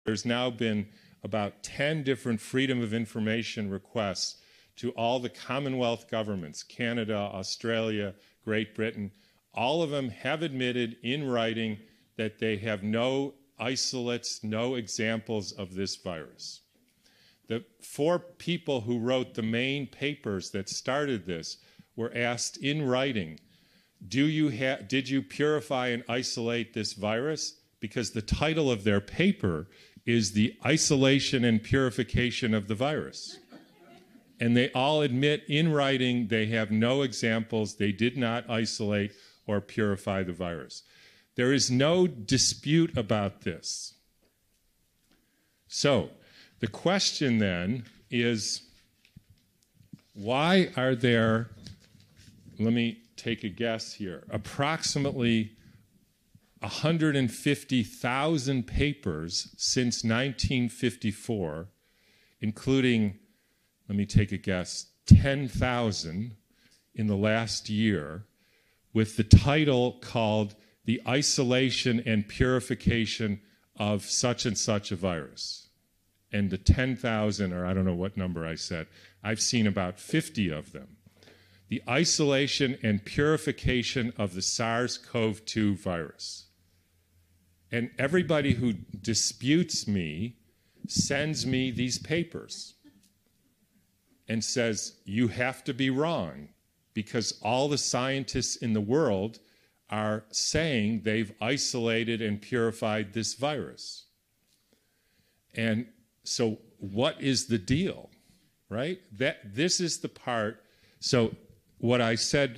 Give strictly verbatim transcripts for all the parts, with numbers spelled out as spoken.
There's now been about ten different Freedom of Information requests to all the Commonwealth governments, Canada, Australia, Great Britain. All of them have admitted in writing that they have no isolates, no examples of this virus. The four people who wrote the main papers that started this were asked in writing, Do you ha- did you purify and isolate this virus? Because the title of their paper is The Isolation and Purification of the Virus. And they all admit in writing they have no examples, they did not isolate or purify the virus. There is no dispute about this. So, the question then is, why are there, let me take a guess here, approximately one hundred fifty thousand papers since nineteen fifty-four, including, let me take a guess, ten thousand in the last year, with the title called The Isolation and Purification of Such and Such a Virus. And the ten thousand, or I don't know what number I said, I've seen about fifty of them. The Isolation and Purification of the SARS-C o V two Virus. And everybody who disputes me sends me these papers and says, you have to be wrong, because all the scientists in the world are saying they've isolated and purified this virus. And so what is the deal, right? That, this is the part. So what I said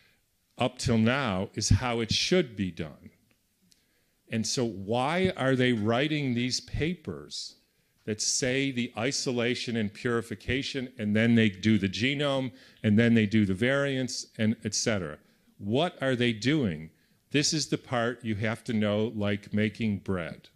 up till now is how it should be done. And so why are they writing these papers that say the isolation and purification, and then they do the genome, and then they do the variants, and et cetera? What are they doing? This is the part you have to know, like making bread.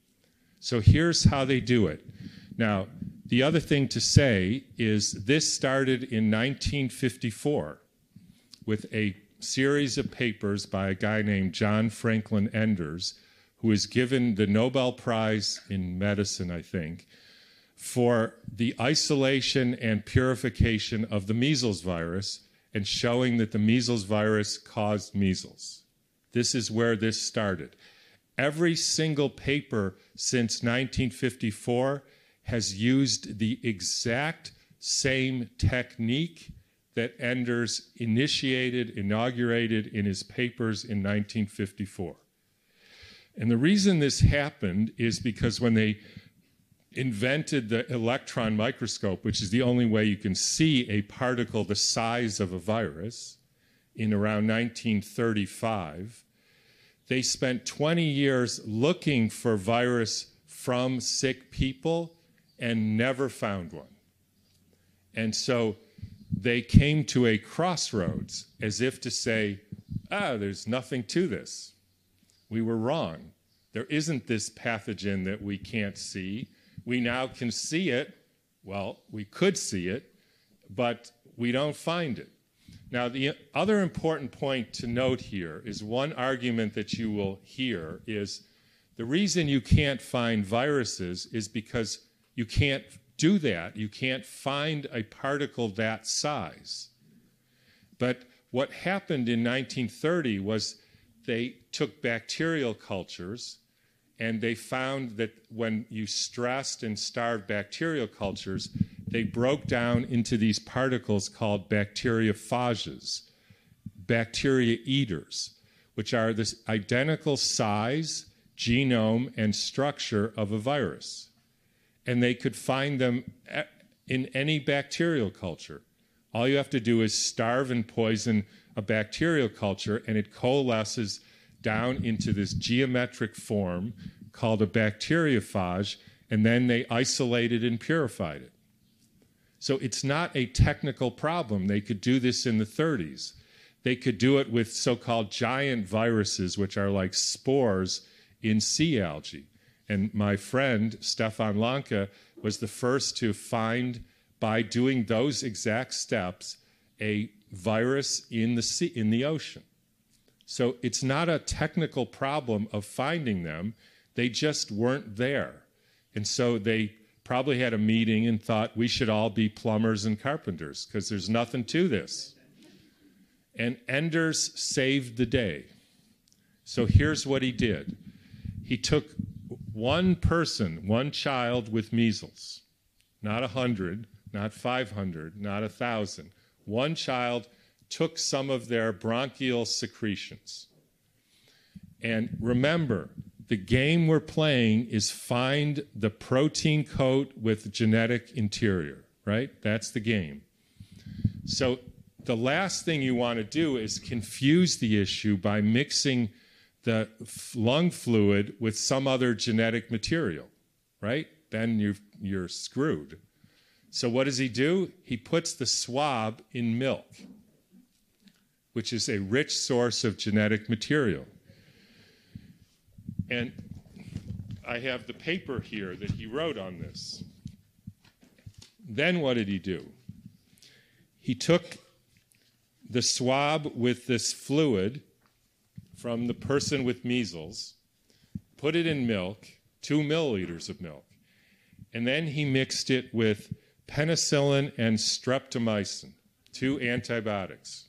So here's how they do it. Now, the other thing to say is this started in nineteen fifty-four with a series of papers by a guy named John Franklin Enders, who is given the Nobel Prize in medicine, I think, for the isolation and purification of the measles virus and showing that the measles virus caused measles. This is where this started. Every single paper since nineteen fifty-four has used the exact same technique that Enders initiated, inaugurated in his papers in nineteen fifty-four. And the reason this happened is because when they invented the electron microscope, which is the only way you can see a particle the size of a virus, in around nineteen thirty-five, they spent twenty years looking for virus from sick people and never found one. And so they came to a crossroads, as if to say, ah, there's nothing to this. We were wrong. There isn't this pathogen that we can't see. We now can see it. Well, we could see it, but we don't find it. Now, the other important point to note here is one argument that you will hear is the reason you can't find viruses is because you can't do that. You can't find a particle that size. But what happened in nineteen thirty was they took bacterial cultures, and they found that when you stressed and starved bacterial cultures, they broke down into these particles called bacteriophages, bacteria eaters, which are this identical size, genome, and structure of a virus. And they could find them in any bacterial culture. All you have to do is starve and poison a bacterial culture, and it coalesces down into this geometric form called a bacteriophage, and then they isolated and purified it. So it's not a technical problem. They could do this in the thirties. They could do it with so-called giant viruses, which are like spores in sea algae. And my friend, Stefan Lanka, was the first to find, by doing those exact steps, a virus in the sea, in the ocean. So it's not a technical problem of finding them. They just weren't there. And so they probably had a meeting and thought we should all be plumbers and carpenters because there's nothing to this. And Enders saved the day. So here's what he did. He took one person, one child with measles, not a hundred, not five hundred, not a thousand. One child took some of their bronchial secretions. And remember, the game we're playing is find the protein coat with genetic interior, right? That's the game. So the last thing you want to do is confuse the issue by mixing the lung fluid with some other genetic material, right? Then you've, you're screwed. So what does he do? He puts the swab in milk, which is a rich source of genetic material. And I have the paper here that he wrote on this. Then what did he do? He took the swab with this fluid from the person with measles, put it in milk, two milliliters of milk, and then he mixed it with penicillin and streptomycin, two antibiotics.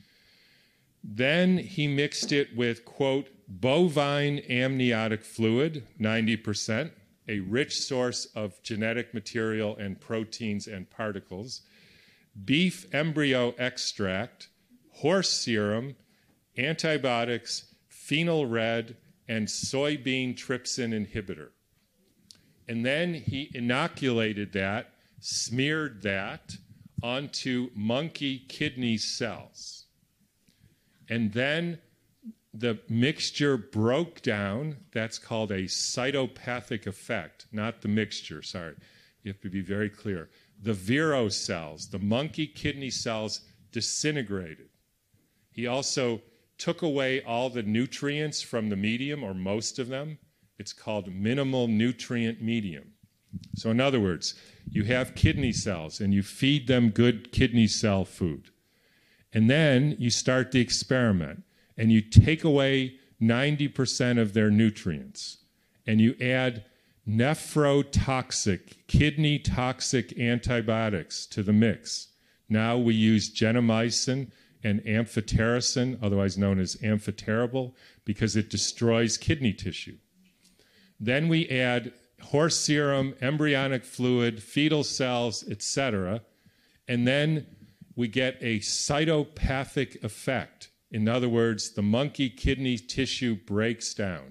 Then he mixed it with, quote, bovine amniotic fluid, ninety percent, a rich source of genetic material and proteins and particles, beef embryo extract, horse serum, antibiotics, phenol red, and soybean trypsin inhibitor. And then he inoculated that, smeared that onto monkey kidney cells. And then the mixture broke down. That's called a cytopathic effect, not the mixture, sorry. You have to be very clear. The vero cells, the monkey kidney cells, disintegrated. He also took away all the nutrients from the medium, or most of them. It's called minimal nutrient medium. So in other words, you have kidney cells and you feed them good kidney cell food. And then you start the experiment and you take away ninety percent of their nutrients and you add nephrotoxic, kidney toxic antibiotics to the mix. Now we use gentamicin and amphotericin, otherwise known as amphotericin, because it destroys kidney tissue. Then we add horse serum, embryonic fluid, fetal cells, et cetera, and then we get a cytopathic effect. In other words, the monkey kidney tissue breaks down.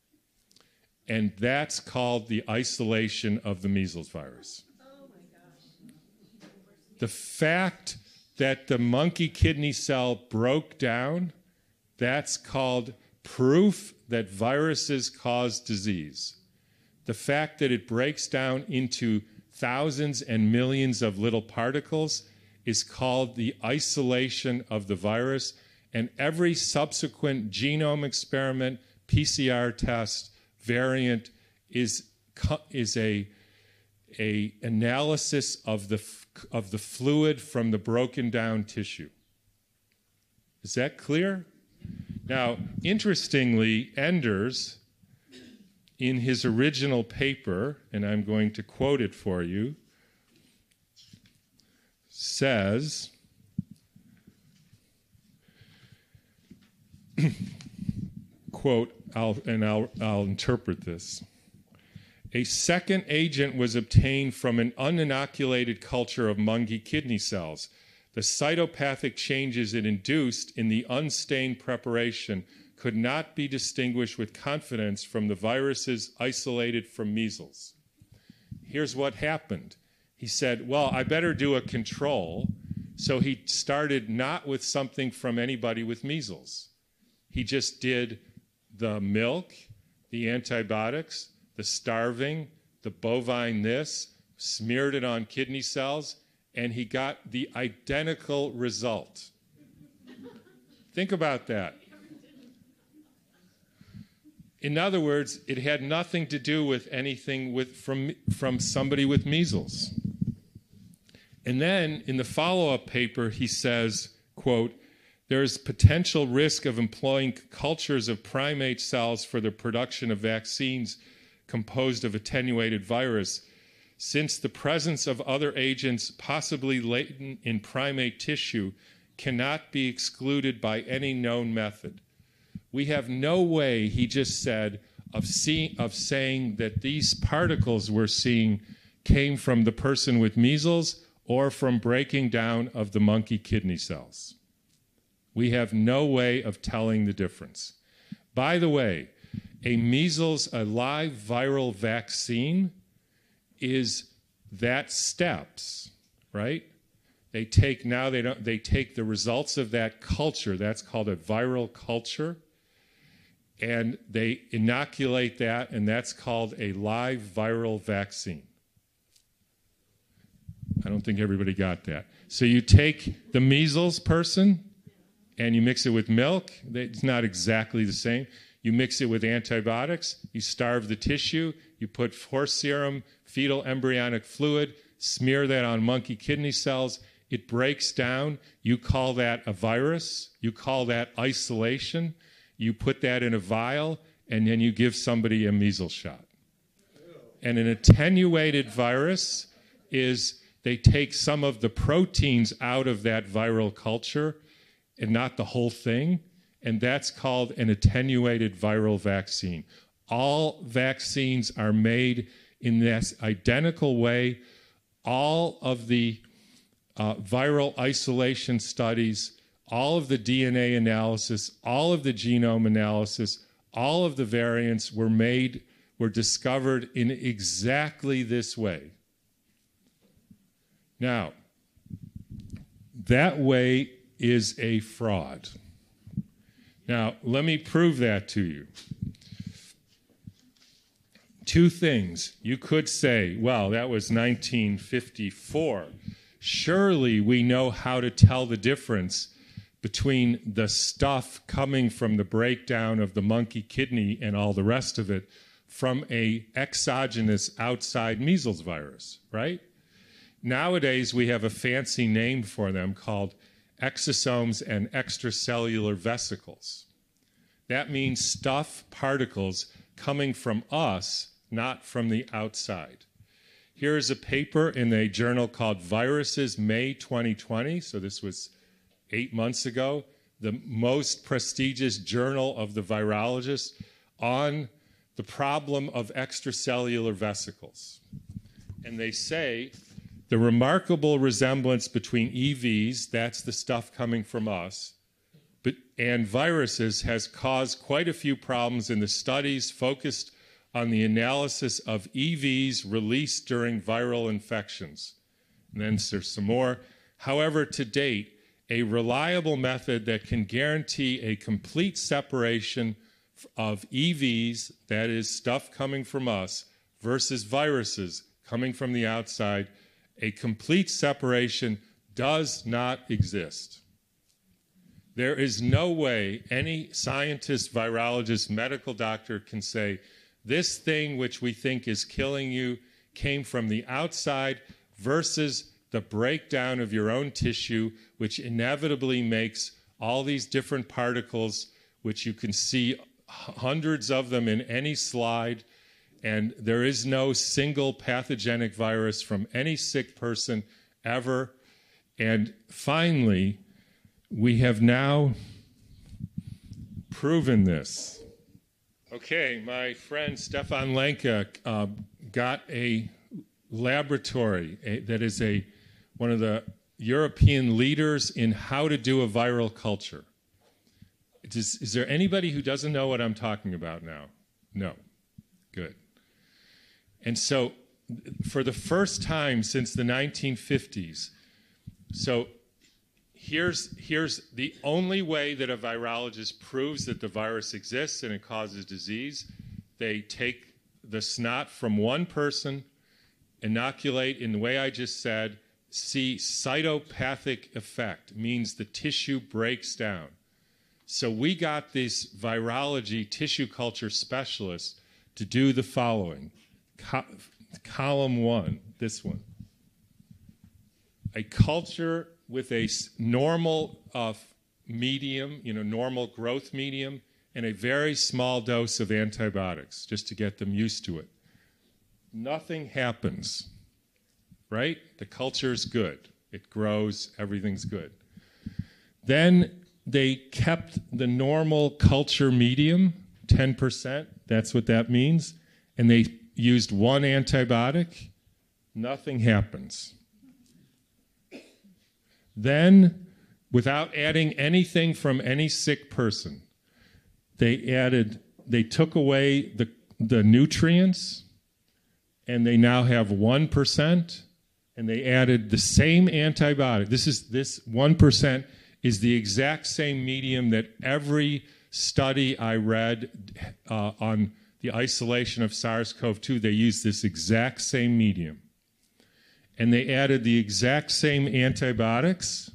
And that's called the isolation of the measles virus. Oh my gosh. The fact that the monkey kidney cell broke down, that's called proof that viruses cause disease. The fact that it breaks down into thousands and millions of little particles is called the isolation of the virus, and every subsequent genome experiment, P C R test, variant is, is a, a analysis of the, of the fluid from the broken down tissue. Is that clear? Now, interestingly, Enders, in his original paper, and I'm going to quote it for you, says, quote, I'll, and I'll, I'll interpret this. A second agent was obtained from an uninoculated culture of monkey kidney cells. The cytopathic changes it induced in the unstained preparation could not be distinguished with confidence from the viruses isolated from measles. Here's what happened. He said, well, I better do a control. So he started not with something from anybody with measles. He just did the milk, the antibiotics, the starving, the bovine this, smeared it on kidney cells, and he got the identical result. Think about that. In other words, it had nothing to do with anything with, from, from somebody with measles. And then in the follow-up paper, he says, quote, there is potential risk of employing cultures of primate cells for the production of vaccines composed of attenuated virus, since the presence of other agents possibly latent in primate tissue cannot be excluded by any known method. We have no way, he just said, of, see, of saying that these particles we're seeing came from the person with measles or from breaking down of the monkey kidney cells. We have no way of telling the difference. By the way, a measles, a live viral vaccine is that steps, right? They take now they don't they take the results of that culture, that's called a viral culture, and they inoculate that, and that's called a live viral vaccine. I don't think everybody got that. So you take the measles person and you mix it with milk. It's not exactly the same. You mix it with antibiotics. You starve the tissue. You put horse serum, fetal embryonic fluid, smear that on monkey kidney cells. It breaks down. You call that a virus. You call that isolation. You put that in a vial, and then you give somebody a measles shot. And an attenuated virus is they take some of the proteins out of that viral culture and not the whole thing, and that's called an attenuated viral vaccine. All vaccines are made in this identical way. All of the uh, viral isolation studies, all of the D N A analysis, all of the genome analysis, all of the variants were made, were discovered in exactly this way. Now, that way is a fraud. Now, let me prove that to you. Two things. You could say, well, that was nineteen fifty-four. Surely we know how to tell the difference between the stuff coming from the breakdown of the monkey kidney and all the rest of it from a exogenous outside measles virus, right? Nowadays, we have a fancy name for them called exosomes and extracellular vesicles. That means stuff, particles coming from us, not from the outside. Here is a paper in a journal called Viruses, May twenty twenty, so this was eight months ago, the most prestigious journal of the virologists on the problem of extracellular vesicles. And they say the remarkable resemblance between E Vs, that's the stuff coming from us, but, and viruses has caused quite a few problems in the studies focused on the analysis of E Vs released during viral infections. And then there's some more. However, to date, a reliable method that can guarantee a complete separation of E Vs, that is stuff coming from us, versus viruses coming from the outside, a complete separation does not exist. There is no way any scientist, virologist, medical doctor can say, this thing which we think is killing you came from the outside versus the breakdown of your own tissue, which inevitably makes all these different particles, which you can see hundreds of them in any slide, and there is no single pathogenic virus from any sick person ever. And finally, we have now proven this. Okay, my friend Stefan Lenka uh, got a laboratory a, that is a one of the European leaders in how to do a viral culture. Is, is there anybody who doesn't know what I'm talking about now? No. Good. And so for the first time since the nineteen fifties, so here's, here's the only way that a virologist proves that the virus exists and it causes disease. They take the snot from one person, inoculate in the way I just said, see cytopathic effect, means the tissue breaks down. So we got these virology tissue culture specialists to do the following. Co- column one, this one. A culture with a normal uh, medium, you know, normal growth medium, and a very small dose of antibiotics, just to get them used to it. nothing happens, right? The culture is good. It grows, everything's good. Then they kept the normal culture medium, ten percent, that's what that means, and they used one antibiotic, nothing happens. Then, without adding anything from any sick person, they added, they took away the, the nutrients, and they now have one percent, and they added the same antibiotic. This is this one percent is the exact same medium that every study I read uh, on the isolation of SARS-C o V two, they used this exact same medium. And they added the exact same antibiotics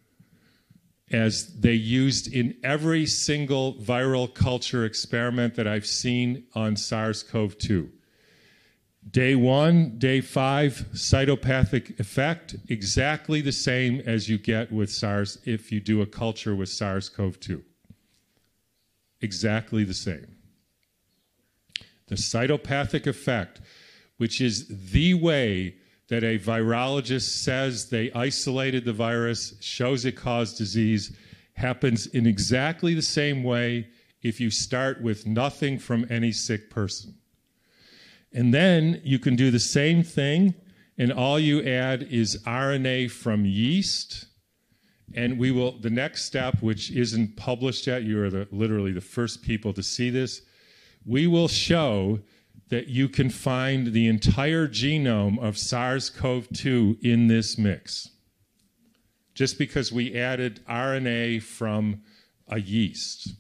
as they used in every single viral culture experiment that I've seen on SARS-C o V two. Day one, day five, cytopathic effect, exactly the same as you get with SARS if you do a culture with SARS-C o V two. Exactly the same. The cytopathic effect, which is the way that a virologist says they isolated the virus, shows it caused disease, happens in exactly the same way if you start with nothing from any sick person. And then you can do the same thing, and all you add is R N A from yeast. And we will, the next step, which isn't published yet, you are the, literally the first people to see this, we will show that you can find the entire genome of SARS-C o V two in this mix. Just because we added R N A from a yeast.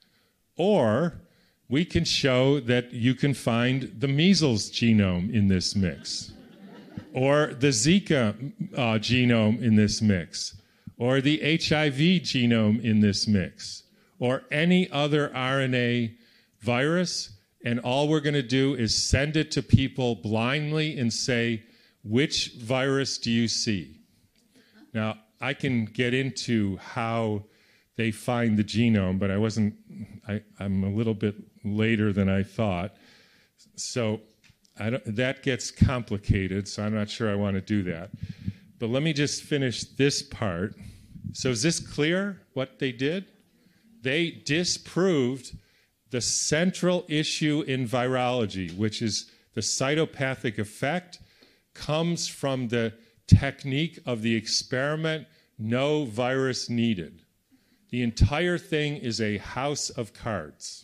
Or we can show that you can find the measles genome in this mix. Or the Zika uh, genome in this mix. Or the H I V genome in this mix. Or any other R N A virus. And all we're going to do is send it to people blindly and say, which virus do you see? Now, I can get into how they find the genome, but I wasn't, I, I'm a little bit later than I thought. So I don't, that gets complicated, so I'm not sure I want to do that. But let me just finish this part. So is this clear what they did? They disproved the central issue in virology, which is the cytopathic effect, comes from the technique of the experiment, no virus needed. The entire thing is a house of cards.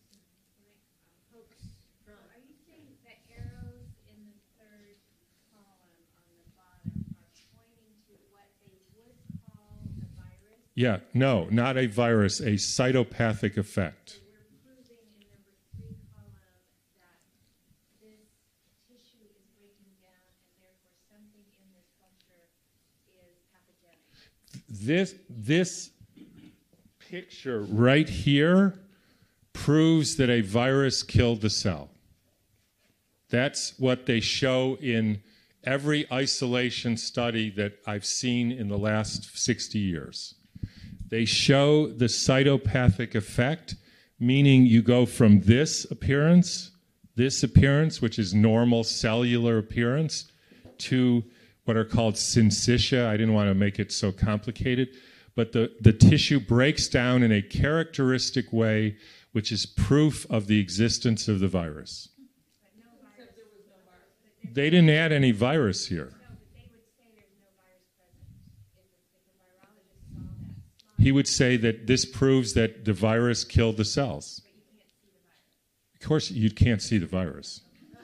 Are you saying the arrows in the third column on the bottom are pointing to what they would call the virus? Yeah, no, not a virus, a cytopathic effect. This, this picture right here proves that a virus killed the cell. That's what they show in every isolation study that I've seen in the last sixty years. They show the cytopathic effect, meaning you go from this appearance, this appearance, which is normal cellular appearance, to what are called syncytia. I didn't want to make it so complicated, but the, the tissue breaks down in a characteristic way, which is proof of the existence of the virus. But no virus. There was no virus. They didn't add any virus here. No, but they would say there's no virus present. If the, if the virologist saw that slide. He would say that this proves that the virus killed the cells. But you can't see the virus. Of course, you can't see the virus.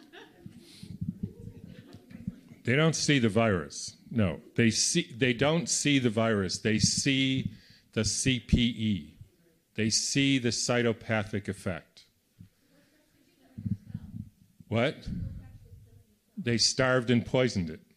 They don't see the virus. No, they see. They don't see the virus. They see the C P E. They see the cytopathic effect. What? They starved and poisoned it.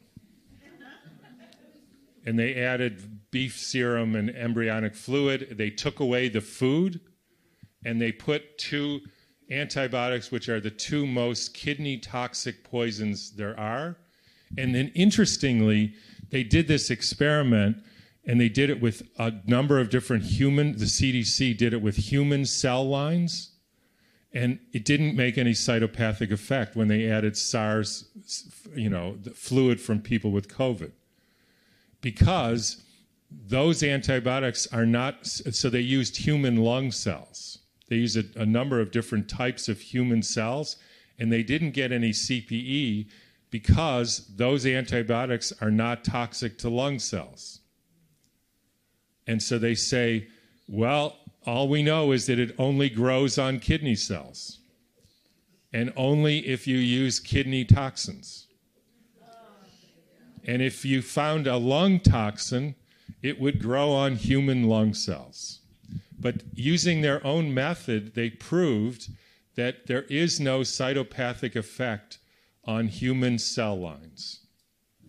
And they added beef serum and embryonic fluid. They took away the food, and they put two antibiotics, which are the two most kidney toxic poisons there are. And then, interestingly, they did this experiment, and they did it with a number of different human, the C D C did it with human cell lines, And it didn't make any cytopathic effect when they added SARS, you know, the fluid from people with COVID. Because those antibiotics are not, so they used human lung cells. They used a, a number of different types of human cells, and they didn't get any C P E because those antibiotics are not toxic to lung cells. And so they say, well, all we know is that it only grows on kidney cells, and only if you use kidney toxins. And if you found a lung toxin, it would grow on human lung cells. But using their own method, they proved that there is no cytopathic effect on human cell lines.